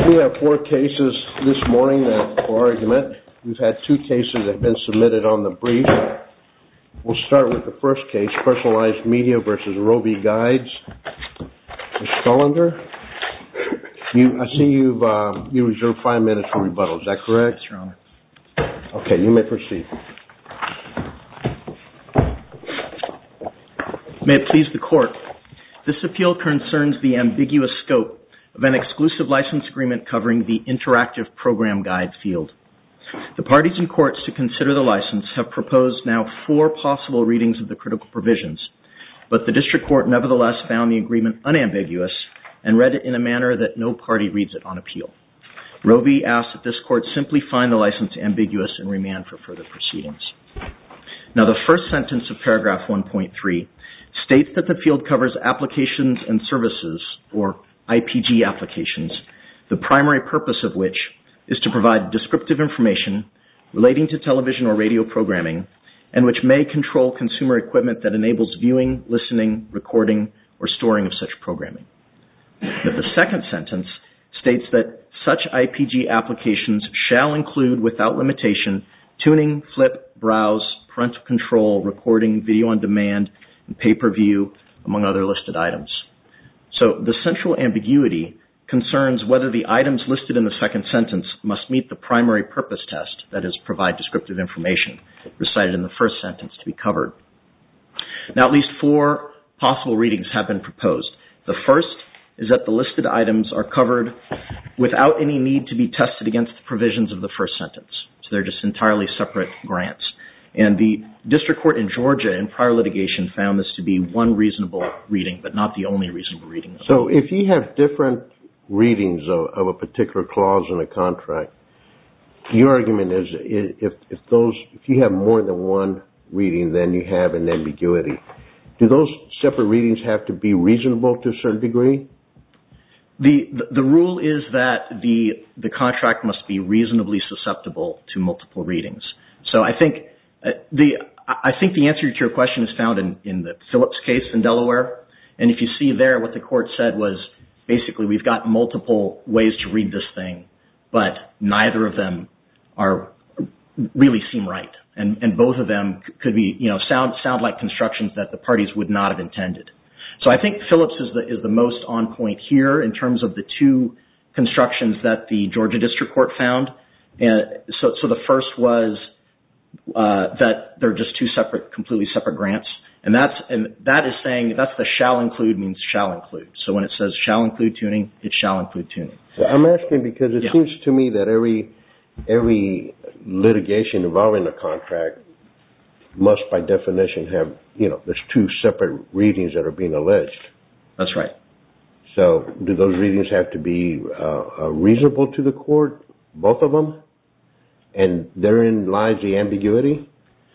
We have 4 cases this morning for argument. We've had 2 cases that have been submitted on the brief. We'll start with the first case, Personalized Media versus Roe v. Guides. Ms. Scullender, I see you reserved 5 minutes for rebuttal. Is that correct? Yes, Your Honor. Okay, you may proceed. May it please the Court, this appeal concerns the ambiguous scope of an exclusive license agreement covering the interactive program guide field. The parties in courts to consider the license have proposed now 4 possible readings of the critical provisions, but the District Court nevertheless found the agreement unambiguous and read it in a manner that no party reads it on appeal. Roe v. asked that this Court simply find the license ambiguous and remand for further proceedings. Now, the first sentence of paragraph 1.3 states that the field covers applications and services, or IPG applications, the primary purpose of which is to provide descriptive information relating to television or radio programming and which may control consumer equipment that enables viewing, listening, recording, or storing of such programming. But the second sentence states that such IPG applications shall include, without limitation, tuning, flip, browse, parental control, recording, video on demand, and pay-per-view, among other listed items. So the central ambiguity concerns whether the items listed in the second sentence must meet the primary purpose test, that is, provide descriptive information, recited in the first sentence to be covered. Now, at least 4 possible readings have been proposed. The first is that the listed items are covered without any need to be tested against the provisions of the first sentence. So they're just entirely separate grants. And the District Court in Georgia in prior litigation found this to be one reasonable reading, but not the only reasonable reading. So if you have different readings of a particular clause in a contract, your argument is if you have more than one reading, then you have an ambiguity. Do those separate readings have to be reasonable to a certain degree? The rule is that the contract must be reasonably susceptible to multiple readings. So I think the answer to your question is found in the Phillips case in Delaware. And if you see there, what the court said was basically we've got multiple ways to read this thing, but neither of them really seem right. And both of them could be, sound like constructions that the parties would not have intended. So I think Phillips is the most on point here in terms of the 2 constructions that the Georgia District Court found. And so the first was that they're just 2 completely separate grants. And that is saying that's the shall include means shall include. So when it says shall include tuning, it shall include tuning. I'm asking because it seems to me that every litigation involving a contract must by definition have, there's 2 separate readings that are being alleged. That's right. So do those readings have to be reasonable to the court, both of them? And therein lies the ambiguity?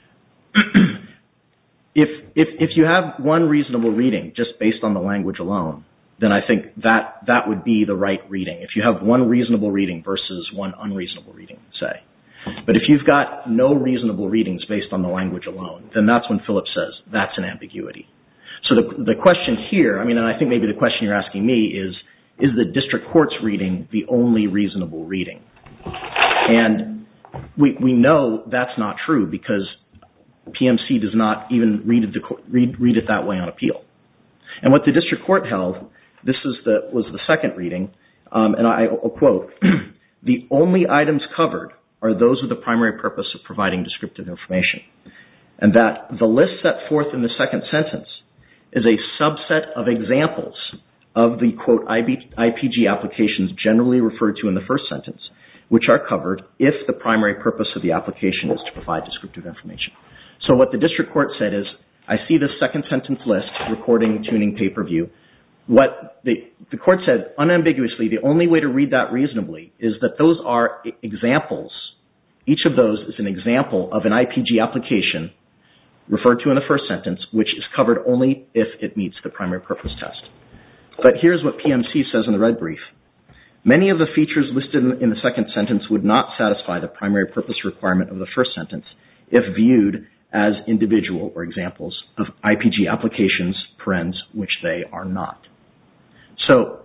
If you have one reasonable reading just based on the language alone, then I think that would be the right reading. If you have one reasonable reading versus one unreasonable reading, say. But if you've got no reasonable readings based on the language alone, then that's when Phillips says that's an ambiguity. So the question here, and I think maybe the question you're asking me is the district court's reading the only reasonable reading? And we know that's not true because PMC does not even read it that way on appeal. And what the district court held, this was the second reading, and I'll quote, the only items covered are those with the primary purpose of providing descriptive information. And that the list set forth in the second sentence is a subset of examples of the, quote, IPG applications generally referred to in the first sentence, which are covered if the primary purpose of the application is to provide descriptive information. So what the district court said is, I see the second sentence list, recording, tuning, pay-per-view. What the court said unambiguously, the only way to read that reasonably is that those are examples. Each of those is an example of an IPG application referred to in the first sentence, which is covered only if it meets the primary purpose test. But here's what PMC says in the red brief. Many of the features listed in the second sentence would not satisfy the primary purpose requirement of the first sentence if viewed as individual or examples of IPG applications, which they are not. So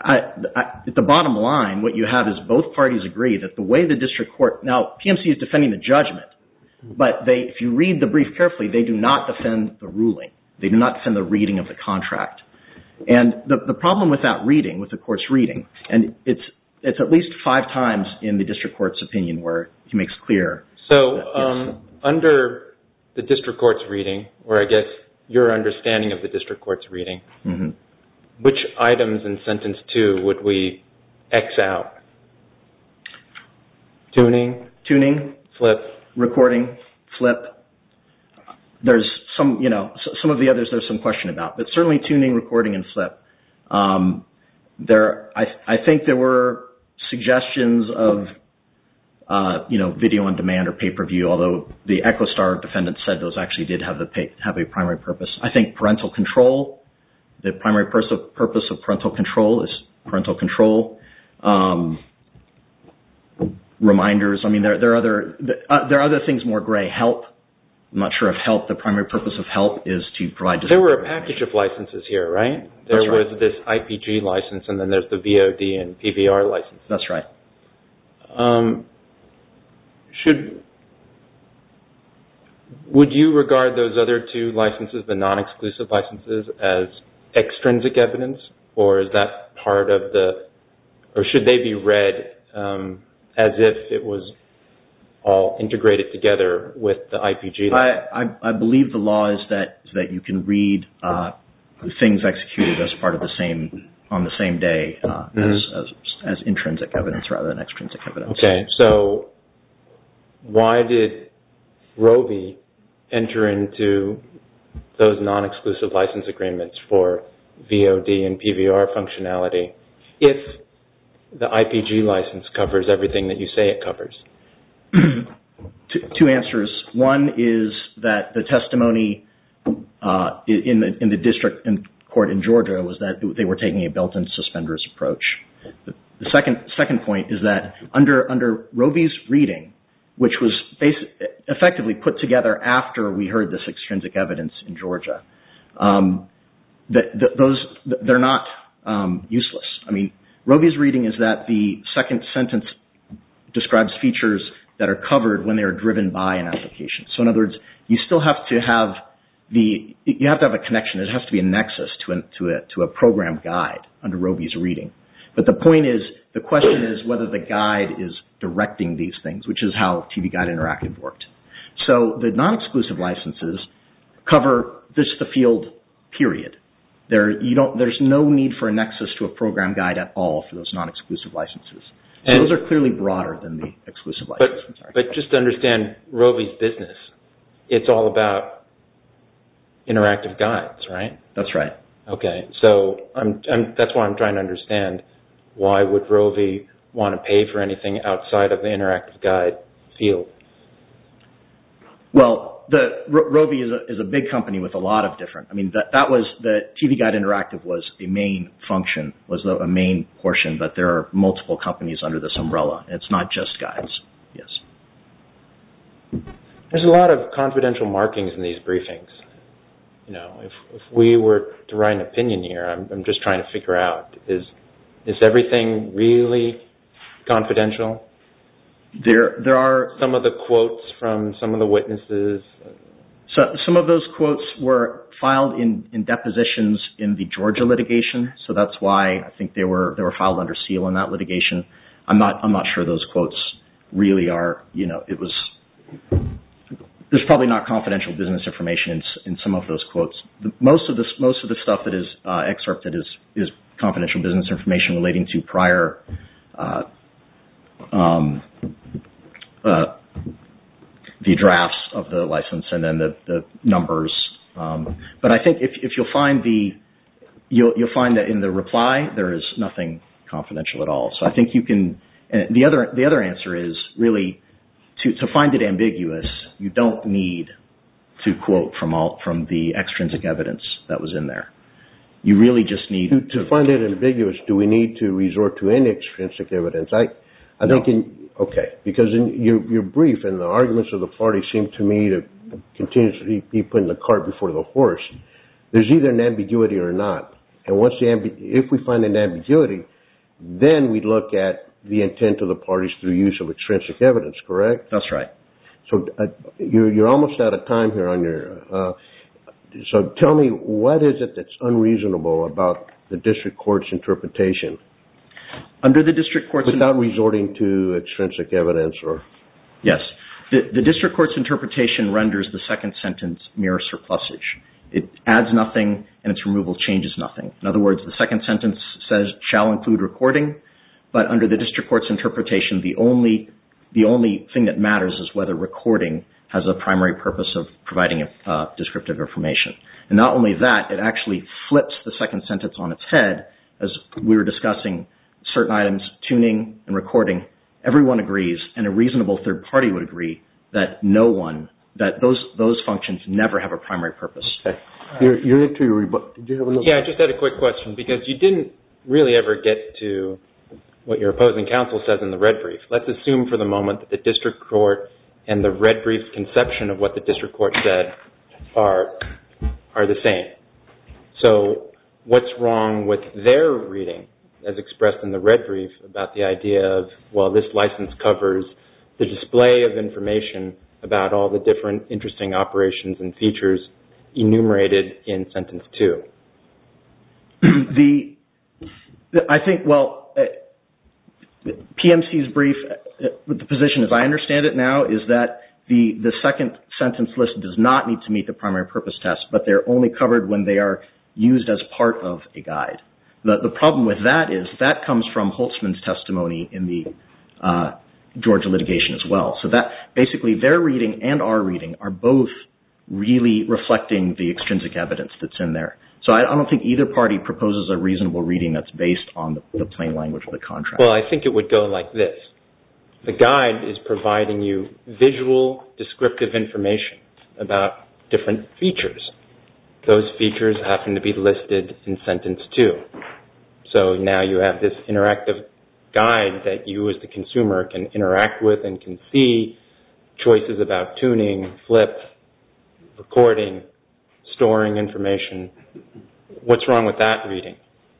At the bottom line, what you have is both parties agree that the way the district court, now PMC is defending the judgment, but if you read the brief carefully, they do not defend the ruling. They do not defend the reading of the contract. And the problem with that reading, with the court's reading, and it's at least 5 times in the district court's opinion where he makes clear. So under the district court's reading, or I guess your understanding of the district court's reading, which items in sentence 2 would we X out? Tuning, flip, recording, flip. There's some, some of the others there's some question about, but certainly tuning, recording, and flip. I think there were suggestions of, video on demand or pay-per-view, although the EchoStar defendant said those actually did have a primary purpose. I think parental control, the primary purpose of parental control is parental control. Reminders. I mean, there are other things more gray. Help. I'm not sure if help, the primary purpose of help is to provide... There were a package of licenses here, right? There was this IPG license, and then there's the VOD and PVR license. That's right. Would you regard those other 2 licenses, the non-exclusive licenses, as extrinsic evidence, or is that part of or should they be read as if it was all integrated together with the IPG license? I believe the law is that you can read things executed as part of on the same day as intrinsic evidence rather than extrinsic evidence. Okay, so why did Roe v. enter into those non-exclusive license agreements for VOD and PVR functionality if the IPG license covers everything that you say it covers? 2 answers. One is that the testimony in the district court in Georgia was that they were taking a belt and suspenders approach. The second point is that under Roe v.'s reading, which was effectively put together after we heard this extrinsic evidence in Georgia, they're not useless. I mean, Roe v.'s reading is that the second sentence describes features that are covered when they are driven by an application. So in other words, you still have to have a connection. There has to be a nexus to a program guide under Roe v.'s reading. But the question is whether the guide is directing these things, which is how TV Guide Interactive worked. So the non-exclusive licenses cover just the field, period. There's no need for a nexus to a program guide at all for those non-exclusive licenses. So those are clearly broader than the exclusive licenses. But just to understand Roe v.'s business, it's all about interactive guides, right? That's right. Okay, so that's why I'm trying to understand why would Roe v. want to pay for anything outside of the interactive guide field? Well, Roe v. is a big company with a lot of different. I mean, that was the TV Guide Interactive was a main function, was a main portion, but there are multiple companies under this umbrella. It's not just guides. Yes. There's a lot of confidential markings in these briefings. If we were to write an opinion here, I'm just trying to figure out is everything really confidential? There are some of the quotes from some of the witnesses. So some of those quotes were filed in depositions in the Georgia litigation, so that's why I think they were filed under seal in that litigation. I'm not sure those quotes really are. There's probably not confidential business information in some of those quotes. Most of the stuff that is excerpted is confidential business information relating to prior the drafts of the license and then the numbers. But I think if you'll find you'll find that in the reply there is nothing confidential at all. So I think you can. And the other answer is really to find it ambiguous. You don't need to quote from the extrinsic evidence that was in there. You really just need to find it ambiguous. Do we need to resort to any extrinsic evidence? I think because in your brief and the arguments of the party seem to me to continuously be putting the cart before the horse. There's either an ambiguity or not. And if we find an ambiguity, then we look at the intent of the parties through use of extrinsic evidence, correct? That's right. So you're almost out of time here on your... so tell me, what is it that's unreasonable about the district court's interpretation? Under the district court's... Without resorting to extrinsic evidence or... Yes. The district court's interpretation renders the second sentence mere surplusage. It adds nothing, and its removal changes nothing. In other words, the second sentence says, shall include recording, but under the district court's interpretation, the only thing that matters is whether recording has a primary purpose of providing descriptive information. And not only that, it actually flips the second sentence on its head. As we were discussing certain items, tuning and recording, everyone agrees, and a reasonable third party would agree that those functions never have a primary purpose. Okay. You're into your rebuttal. Did you have another? Yeah, I just had a quick question, because you didn't really ever get to what your opposing counsel says in the red brief. Let's assume for the moment that the district court and the red brief's conception of what the district court said are the same. So what's wrong with their reading, as expressed in the red brief, about the idea of, well, this license covers the display of information about all the different interesting operations and features enumerated in sentence 2? I think, PMC's brief, the position as I understand it now, is that the second sentence list does not need to meet the primary purpose test, but they're only covered when they are used as part of a guide. The problem with that is that comes from Holtzman's testimony in the Georgia litigation as well. So that basically their reading and our reading are both really reflecting the extrinsic evidence that's in there. So I don't think either party proposes a reasonable reading that's based on the plain language of the contract. Well, I think it would go like this. The guide is providing you visual descriptive information about different features. Those features happen to be listed in sentence 2. So now you have this interactive guide that you as the consumer can interact with and can see choices about tuning, flip, recording, storing information. What's wrong with that reading?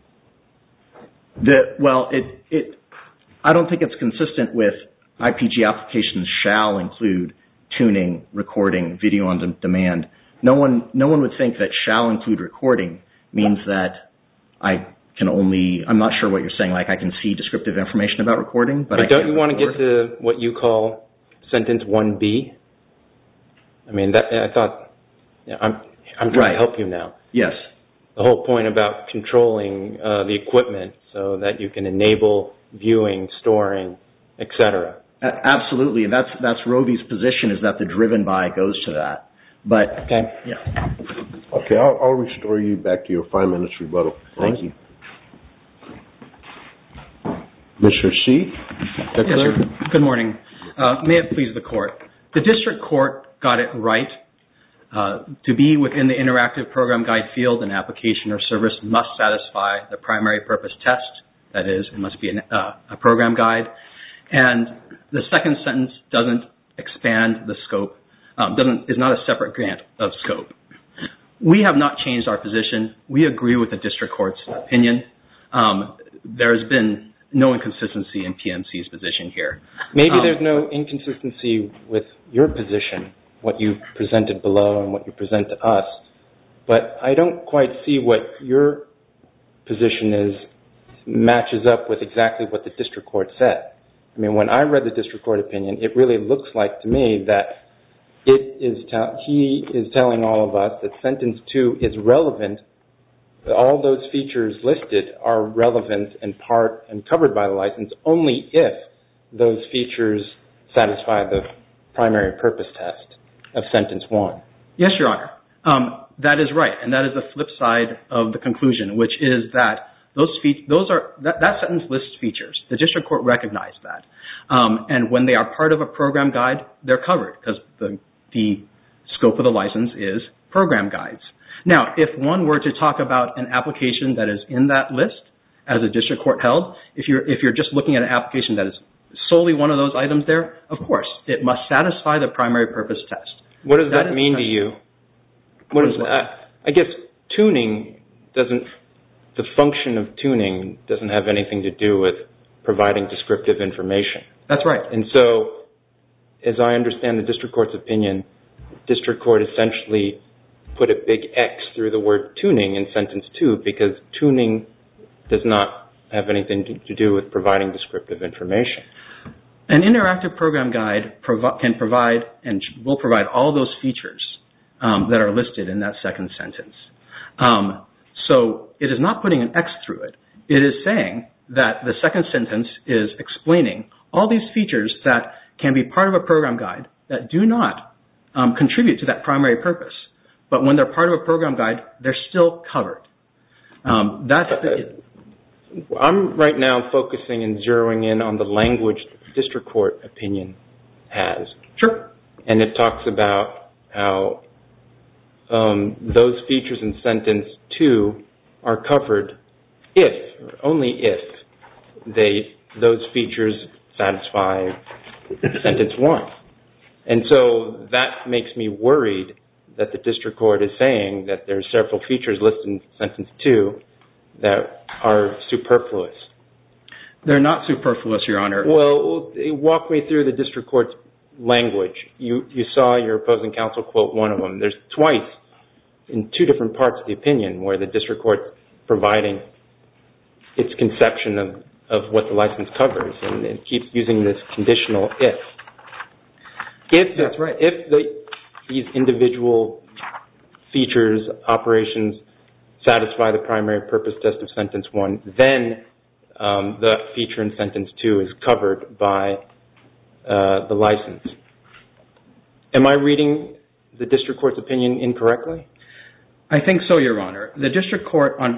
I don't think it's consistent with IPG applications shall include tuning, recording, video on demand. No one would think that shall include recording means that I'm not sure what you're saying, like I can see descriptive information about recording, but don't you want to get to what you call sentence 1B? I mean, I'm trying to help you now. Yes. The whole point about controlling the equipment so that you can enable viewing, storing, etc. Absolutely. That's Roby's position, is that the driven by goes to that. But okay. Yeah. Okay, I'll restore you back to your 5 minutes rebuttal. Thank you. Mr. C? Yes, sir. Good morning. May it please the court. The district court got it right. To be within the interactive program guide field, an application or service must satisfy the primary purpose test. That is, it must be a program guide. And the second sentence doesn't expand the scope, is not a separate grant of scope. We have not changed our position. We agree with the district court's opinion. There has been no inconsistency in PMC's position here. Maybe there's no inconsistency with your position, what you presented below and what you present to us, but I don't quite see what your position matches up with exactly what the district court said. I mean, when I read the district court opinion, it really looks like to me that he is telling all of us that sentence 2 is relevant. All those features listed are relevant and part and covered by the license only if those features satisfy the primary purpose test of sentence 1. Yes, Your Honor. That is right, and that is the flip side of the conclusion, which is that that sentence lists features. The district court recognized that. And when they are part of a program guide, they're covered because the scope of the license is program guides. Now, if one were to talk about an application that is in that list, as a district court held, if you're just looking at an application that is solely one of those items there, of course, it must satisfy the primary purpose test. What does that mean to you? I guess tuning doesn't the function of tuning doesn't have anything to do with providing descriptive information. That's right. And so, as I understand the district court's opinion, district court essentially put a big X through the word tuning in sentence 2 because tuning does not have anything to do with providing descriptive information. An interactive program guide can provide and will provide all those features that are listed in that second sentence. So it is not putting an X through it. It is saying that the second sentence is explaining all these features that can be part of a program guide that do not contribute to that primary purpose. But when they're part of a program guide, they're still covered. I'm right now focusing and zeroing in on the language the district court opinion has. Sure. And it talks about how those features in sentence 2 are covered if, or only if, those features satisfy sentence 1. And so that makes me worried that the district court is saying that there are several features listed in sentence 2 that are superfluous. They're not superfluous, Your Honor. Well, walk me through the district court's language. You saw your opposing counsel quote one of them. There's twice in two different parts of the opinion where the district court providing its conception of what the license covers, and it keeps using this conditional if. That's right. If these individual features, operations, satisfy the primary purpose test of sentence 1, then the feature in sentence 2 is covered by the license. Am I reading the district court's opinion incorrectly? I think so, Your Honor. The district court on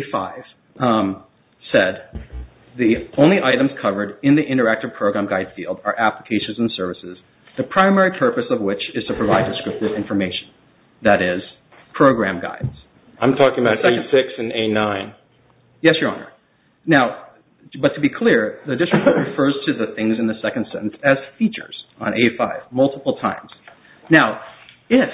A5 said the only items covered in the interactive program guide field are applications and services, the primary purpose of which is to provide descriptive information. That is, program guides. I'm talking about A6 and A9. Yes, Your Honor. Now, but to be clear, the district court refers to the things in the second sentence as features on A5 multiple times. Now, if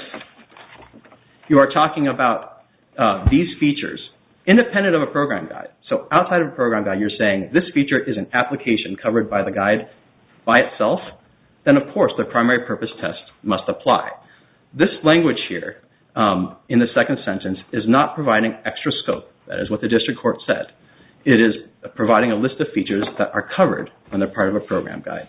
you are talking about these features independent of a program guide, so outside of a program guide, you're saying this feature is an application covered by the guide by itself, then of course the primary purpose test must apply. This language here in the second sentence is not providing extra scope. That is what the district court said. It is providing a list of features that are covered when they're part of a program guide.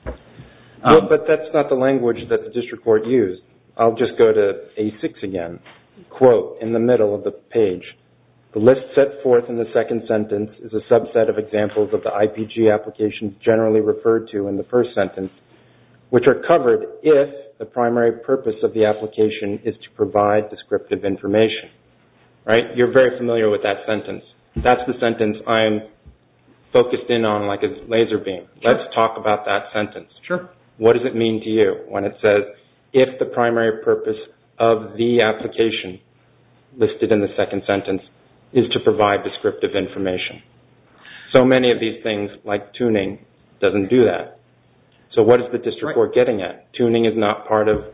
But that's not the language that the district court used. I'll just go to A6 again. Quote, in the middle of the page, the list set forth in the second sentence is a subset of examples of the IPG applications generally referred to in the first sentence, which are covered if the primary purpose of the application is to provide descriptive information. Right? You're very familiar with that sentence. That's the sentence I'm focused in on like a laser beam. Sure. Let's talk about that sentence. Sure. What does it mean to you when it says, if the primary purpose of the application listed in the second sentence is to provide descriptive information? So many of these things, like tuning, doesn't do that. So what is the district court getting at? Tuning is not part of...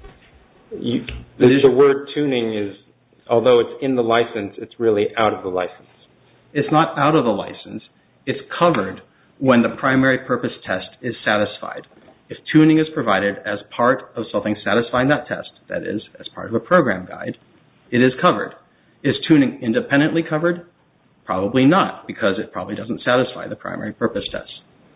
The word tuning is, although it's in the license, it's really out of the license. It's not out of the license. It's covered when the primary purpose test is satisfied. If tuning is provided as part of something satisfying that test, that is, as part of a program guide, it is covered. Is tuning independently covered? Probably not, because it probably doesn't satisfy the primary purpose test.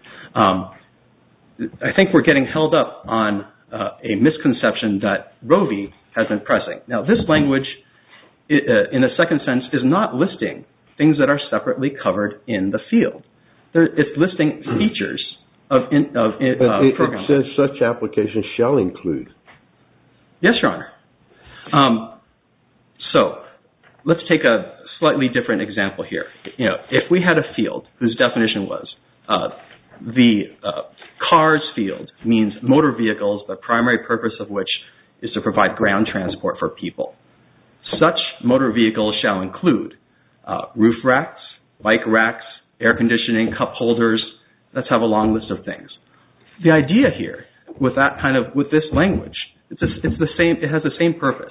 I think we're getting held up on a misconception that Roe v. has been pressing. Now, this language in the second sentence is not listing things that are separately covered in the field. It's listing features of program. It says such applications shall include. Yes, Your Honor. So let's take a slightly different example here. If we had a field whose definition was the cars field means motor vehicles, the primary purpose of which is to provide ground transport for people. Such motor vehicles shall include roof racks, bike racks, air conditioning, cup holders. Let's have a long list of things. The idea here with this language, it's the same. It has the same purpose.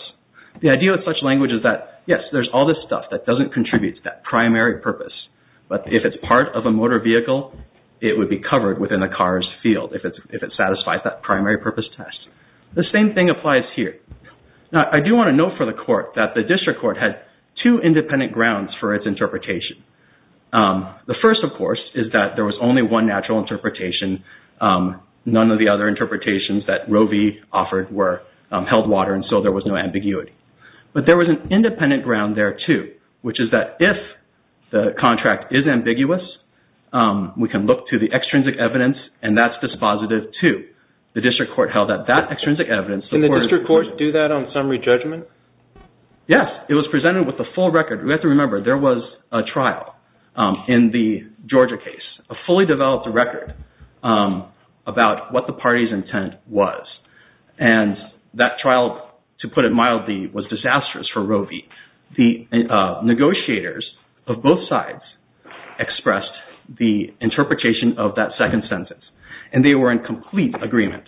The idea with such language is that, yes, there's all this stuff that doesn't contribute to that primary purpose, but if it's part of a motor vehicle, it would be covered within the car's field if it satisfies that primary purpose test. The same thing applies here. Now, I do want to note for the court that the district court had two independent grounds for its interpretation. The first, of course, is that there was only one natural interpretation. None of the other interpretations that Roe v. offered were held water, and so there was no ambiguity. But there was an independent ground there, too, which is that if the contract is ambiguous, we can look to the extrinsic evidence, and that's dispositive, too. The district court held that extrinsic evidence... Can the district court do that on summary judgment? Yes, it was presented with the full record. We have to remember, there was a trial in the Georgia case, a fully developed record about what the party's intent was. And that trial, to put it mildly, was disastrous for Roe v. The negotiators of both sides expressed the interpretation of that second sentence, and they were in complete agreement.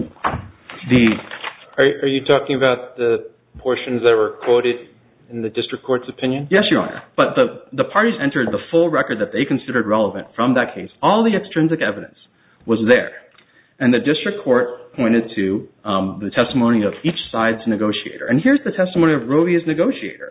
Are you talking about the portions that were quoted in the district court's opinion? Yes, Your Honor. But the parties entered the full record that they considered relevant from that case. All the extrinsic evidence was there. And the district court pointed to the testimony of each side's negotiator. And here's the testimony of Roe v.'s negotiator.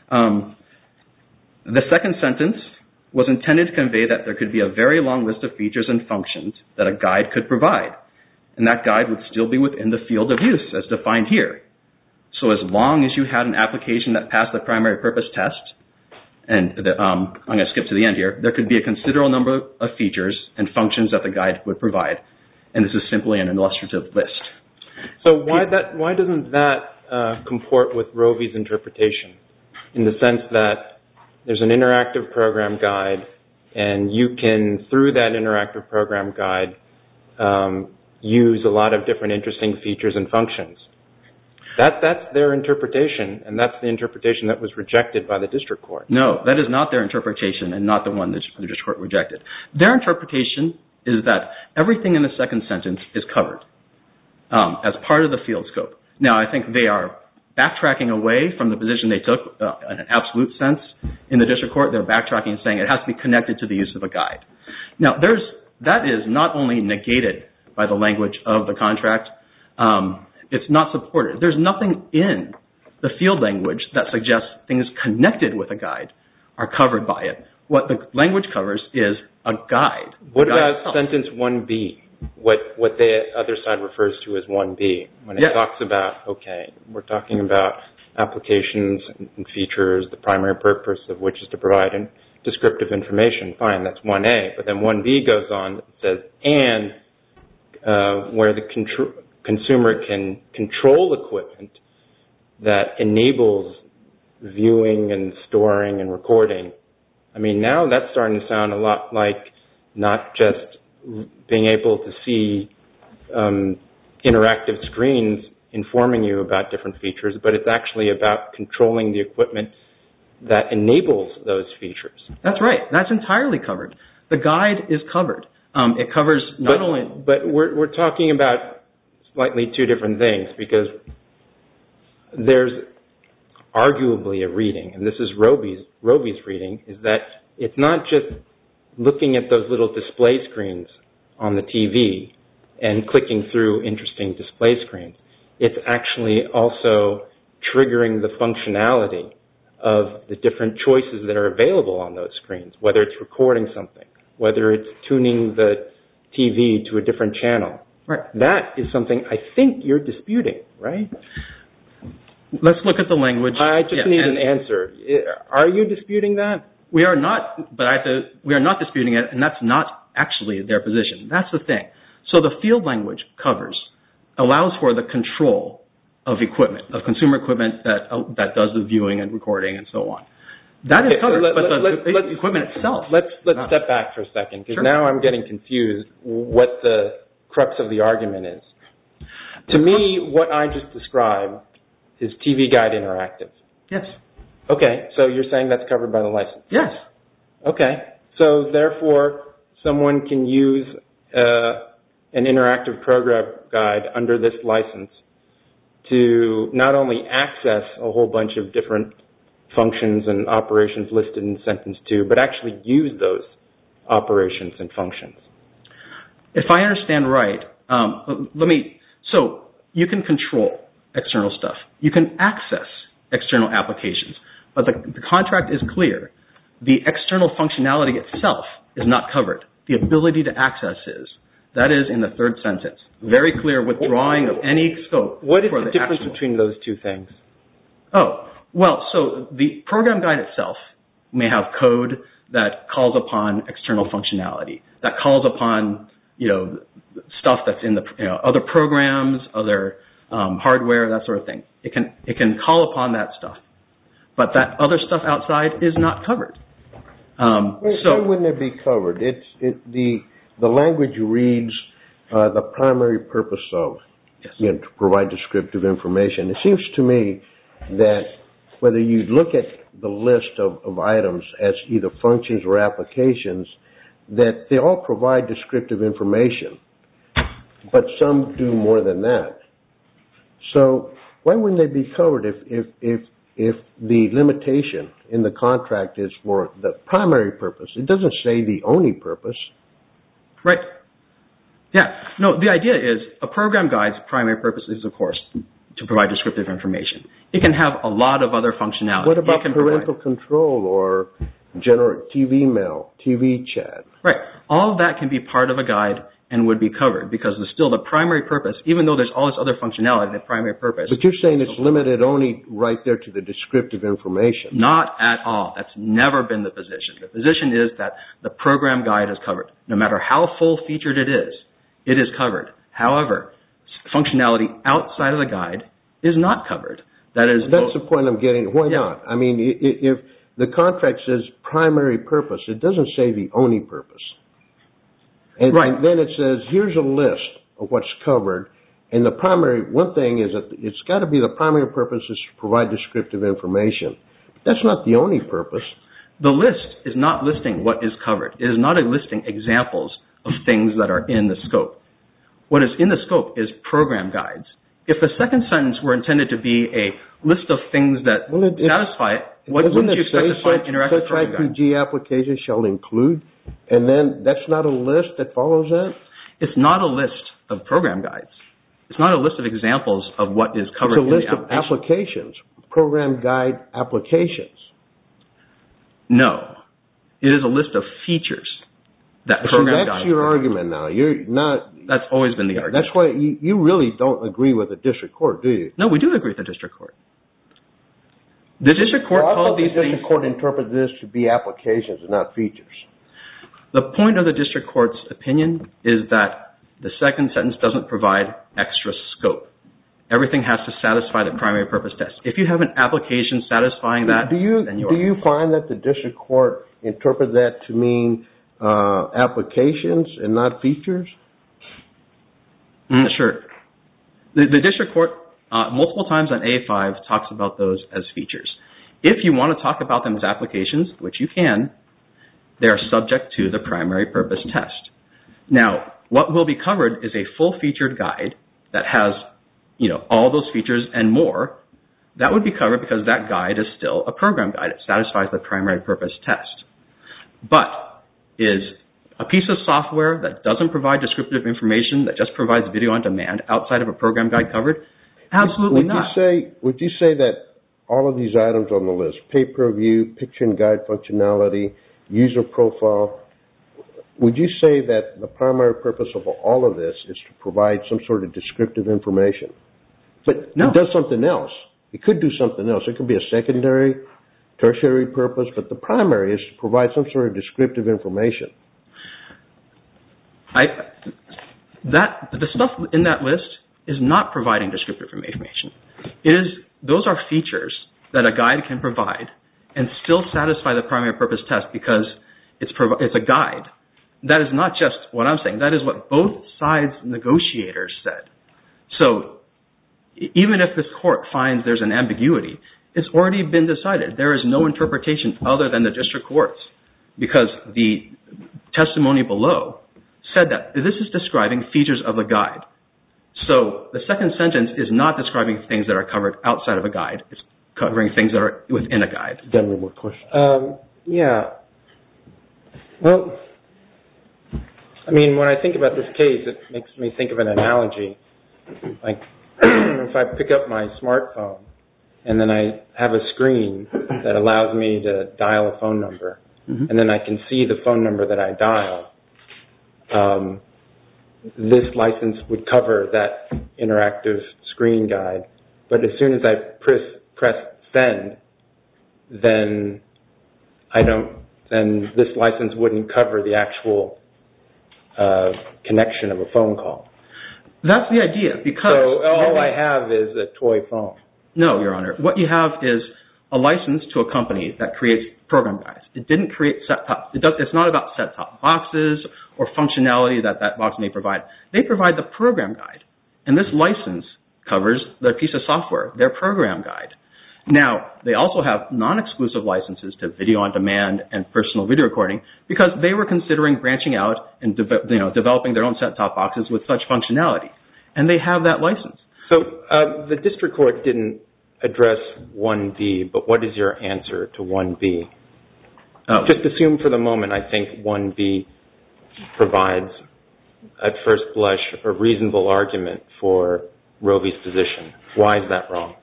The second sentence was intended to convey that there could be a very long list of features and functions that a guide could provide. And that guide would still be within the field of use, as defined here. So as long as you had an application that passed the primary purpose test, and I'm going to skip to the end here, there could be a considerable number of features and functions that the guide would provide. And this is simply an illustrative list. So why doesn't that comport with Roe v.'s interpretation, in the sense that there's an interactive program guide, and you can, through that interactive program guide, use a lot of different interesting features and functions? That's their interpretation, and that's the interpretation that was rejected by the district court. No, that is not their interpretation, and not the one that the district court rejected. Their interpretation is that everything in the second sentence is covered as part of the field scope. Now, I think they are backtracking away from the position they took in an absolute sense in the district court. They're backtracking and saying it has to be connected to the use of a guide. Now, that is not only negated by the language of the contract, it's not supported. There's nothing in the field language that suggests things connected with a guide are covered by it. What the language covers is a guide. What about sentence 1B, what the other side refers to as 1B, when it talks about, okay, we're talking about applications and features, the primary purpose of which is to provide descriptive information. Fine, that's 1A. But then 1B goes on, it says, and where the consumer can control equipment that enables viewing and storing and recording. I mean, now that's starting to sound a lot like not just being able to see interactive screens informing you about different features, but it's actually about controlling the equipment that enables those features. That's right. That's entirely covered. The guide is covered. It covers not only... But we're talking about slightly two different things, because there's arguably a reading, and this is Roby's reading, is that it's not just looking at those little display screens on the TV and clicking through interesting display screens. It's actually also triggering the functionality of the different choices that are available on those screens, whether it's recording something, whether it's tuning the TV to a different channel. Right. That is something I think you're disputing, right? Let's look at the language. I just need an answer. Are you disputing that? We are not, but we are not disputing it, and that's not actually their position. That's the thing. So the field language allows for the control of equipment, of consumer equipment that does the viewing and recording and so on. That is covered, but the equipment itself. Let's step back for a second, because now I'm getting confused what the crux of the argument is. To me, what I just described is TV Guide Interactive. Yes. Okay, so you're saying that's covered by the license? Yes. Okay, so therefore someone can use an interactive program guide under this license to not only access a whole bunch of different functions and operations listed in sentence 2, but actually use those operations and functions. If I understand right, so you can control external stuff. You can access external applications, but the contract is clear. The external functionality itself is not covered. The ability to access is. That is in the third sentence. Very clear withdrawing of any scope. What is the difference between those two things? Oh, well, so the program guide itself may have code that calls upon external functionality, that calls upon, stuff that's in the other programs, other hardware, that sort of thing. It can call upon that stuff. But that other stuff outside is not covered. Why wouldn't it be covered? The language reads the primary purpose of, to provide descriptive information. It seems to me that whether you look at the list of items as either functions or applications, that they all provide descriptive information, but some do more than that. So why wouldn't they be covered if the limitation in the contract is for the primary purpose? It doesn't say the only purpose. Right. Yeah. No, the idea is a program guide's primary purpose is, of course, to provide descriptive information. It can have a lot of other functionality. What about parental control or TV mail, TV chat? Right. All of that can be part of a guide and would be covered because it's still the primary purpose, even though there's all this other functionality, the primary purpose. But you're saying it's limited only right there to the descriptive information. Not at all. That's never been the position. The position is that the program guide is covered. No matter how full-featured it is covered. However, functionality outside of the guide is not covered. That's the point I'm getting. Why not? I mean, if the contract says primary purpose, it doesn't say the only purpose. And then it says, here's a list of what's covered. And the primary, one thing is that it's got to be the primary purpose is to provide descriptive information. That's not the only purpose. The list is not listing what is covered. It is not listing examples of things that are in the scope. What is in the scope is program guides. If the second sentence were intended to be a list of things that satisfy it, wouldn't you expect to find interactive program guides? Such IPG applications shall include, and then that's not a list that follows that? It's not a list of program guides. It's not a list of examples of what is covered in the application. It's a list of applications, program guide applications. No. It is a list of features that program guides. That's your argument now. You're not. That's always been the argument. That's why you really don't agree with the district court, do you? No, we do agree with the district court. The district court called these things. The district court interpreted this to be applications and not features. The point of the district court's opinion is that the second sentence doesn't provide extra scope. Everything has to satisfy the primary purpose test. If you have an application satisfying that, then you are. Do you find that the district court interpreted that to mean applications and not features? Sure. The district court multiple times on A5 talks about those as features. If you want to talk about them as applications, which you can, they are subject to the primary purpose test. Now, what will be covered is a full-featured guide that has, all those features and more. That would be covered because that guide is still a program guide. It satisfies the primary purpose test. But is a piece of software that doesn't provide descriptive information, that just provides video on demand outside of a program guide covered? Absolutely not. Would you say that all of these items on the list, pay-per-view, picture and guide functionality, user profile, would you say that the primary purpose of all of this is to provide some sort of descriptive information? But no. It does something else. It could do something else. It could be a secondary, tertiary purpose, but the primary is to provide some sort of descriptive information. The stuff in that list is not providing descriptive information. Those are features that a guide can provide and still satisfy the primary purpose test because it's a guide. That is not just what I'm saying. That is what both sides negotiators said. So even if this court finds there's an ambiguity, it's already been decided. There is no interpretation other than the district courts because the testimony below said that this is describing features of a guide. So the second sentence is not describing things that are covered outside of a guide. It's covering things that are within a guide. Got any more questions? Yeah. Well, I mean, when I think about this case, it makes me think of an analogy. Like, if I pick up my smartphone and then I have a screen that allows me to dial a phone number, and then I can see the phone number that I dial, this license would cover that interactive screen guide. But as soon as I press send, then this license wouldn't cover the actual connection of a phone call. That's the idea. So all I have is a toy phone. No, Your Honor. What you have is a license to a company that creates program guides. It didn't create set-top. It's not about set-top boxes or functionality that box may provide. They provide the program guide. And this license covers their piece of software, their program guide. Now, they also have non-exclusive licenses to video on demand and personal video recording because they were considering branching out and developing their own set-top boxes with such functionality. And they have that license. So the district court didn't address 1B, but what is your answer to 1B? Just assume for the moment I think 1B provides, at first blush, a reasonable argument for Roe v. position. Why is that wrong?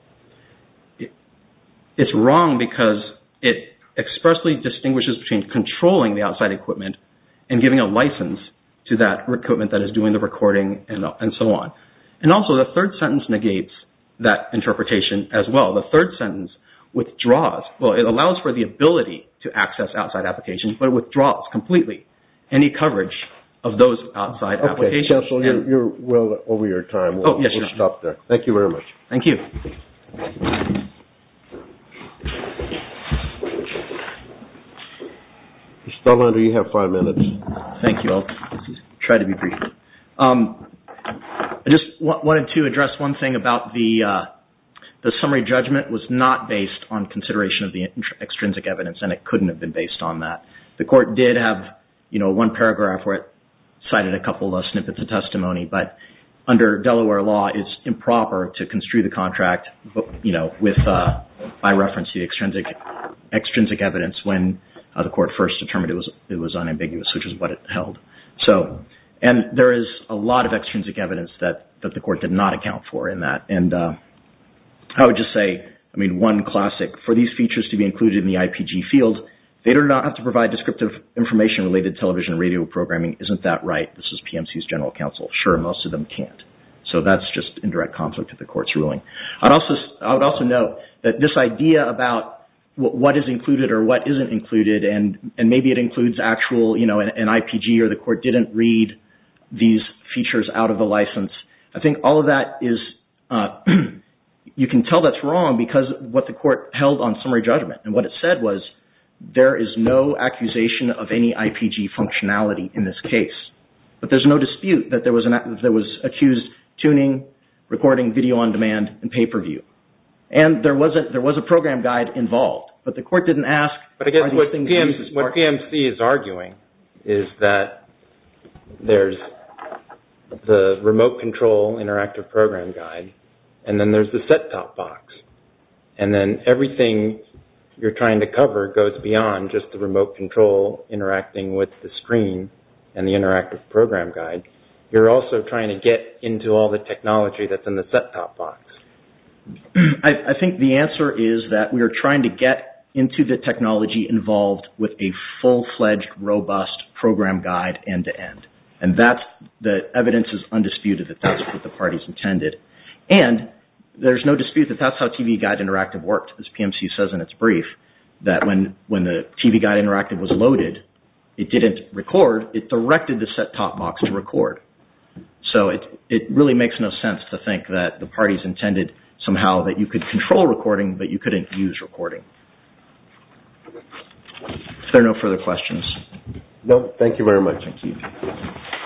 It's wrong because it expressly distinguishes between controlling the outside equipment and giving a license to that equipment that is doing the recording and so on. And also, the third sentence negates that interpretation as well. The third sentence withdraws. Well, it allows for the ability to access outside applications, but it withdraws completely any coverage of those outside applications. Okay, Counsel, you're well over your time. We'll stop there. Thank you very much. Thank you. Mr. Stollander, you have 5 minutes. Thank you. I'll try to be brief. I just wanted to address one thing about the summary judgment was not based on consideration of the extrinsic evidence, and it couldn't have been based on that. The court did have, one paragraph where it cited a couple of snippets of testimony, but under Delaware law, it's improper to construe the contract, with by reference to the extrinsic evidence when the court first determined it was unambiguous, which is what it held. So, and there is a lot of extrinsic evidence that the court did not account for in that. And I would just say, one classic, for these features to be included in the IPG field, they do not have to provide descriptive information related to television and radio programming. Isn't that right? This is PMC's general counsel. Sure, most of them can't. So that's just in direct conflict with the court's ruling. I would also note that this idea about what is included or what isn't included, and maybe it includes actual, an IPG, or the court didn't read these features out of the license. I think all of that is, you can tell that's wrong because what the court held on summary judgment. And what it said was, there is no accusation of any IPG functionality in this case. But there's no dispute that there was accused tuning, recording, video on demand, and pay-per-view. And there was a program guide involved, but the court didn't ask. But I guess what PMC is arguing is that there's the remote control interactive program guide, and then there's the set-top box. And then everything you're trying to cover goes beyond just the remote control interacting with the screen and the interactive program guide. You're also trying to get into all the technology that's in the set-top box. I think the answer is that we are trying to get into the technology involved with a full-fledged, robust program guide end-to-end. And the evidence is undisputed that that's what the parties intended. And there's no dispute that that's how TV Guide Interactive worked, as PMC says in its brief, that when the TV Guide Interactive was loaded, it didn't record, it directed the set-top box to record. So it really makes no sense to think that the parties intended somehow that you could control recording, but you couldn't use recording. If there are no further questions. No, thank you very much. Thank you.